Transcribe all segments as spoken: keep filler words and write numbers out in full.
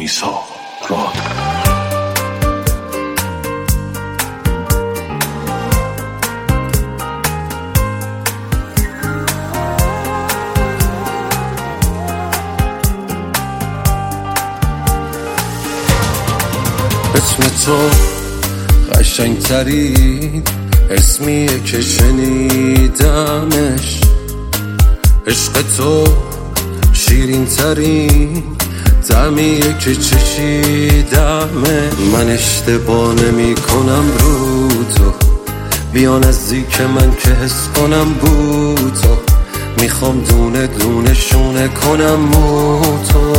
ایسا راد. اسم تو قشنگ ترین اسمیه که شنیدمش، عشق تو شیرین ترین طعمیه که چشیدمه. من اشتباه نمی کنم رو تو، بیا نزدیک من که حس کنم بو تو، میخوام دونه دونه شونه کنم مو تو.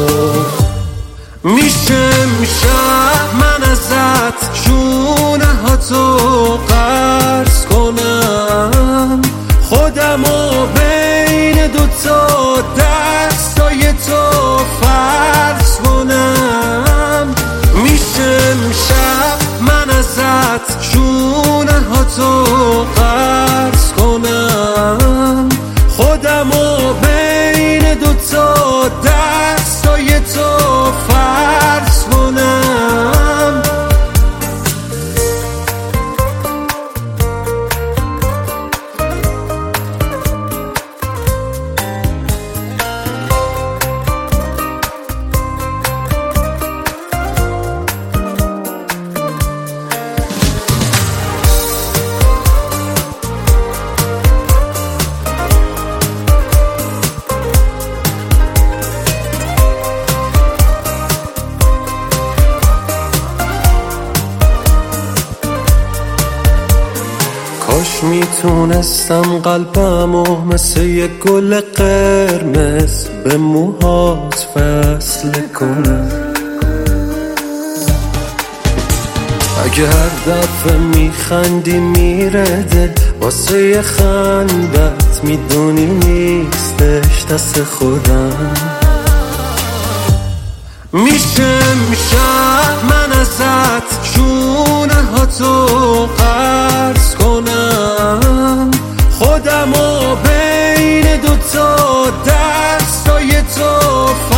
میشه میشه من ازت شونه ها تو قرض کنم، خودمو بین دوتا دستای تو فرض کنم. میشه میشه من ازت شونه ها تو قرض کنم، خودمو بین دوتا دستای تو فرض کنم. کاش میتونستم قلبمو مثل یه گل قرمز به موهات وصل کنم. اگه هر دفعه میخندی میره دل، واسه یه خندت میدونی نیستش دست خودم. میشه میشه من ازت شونه ها تو قرض کنم، خودمو بین دوتا دستای تو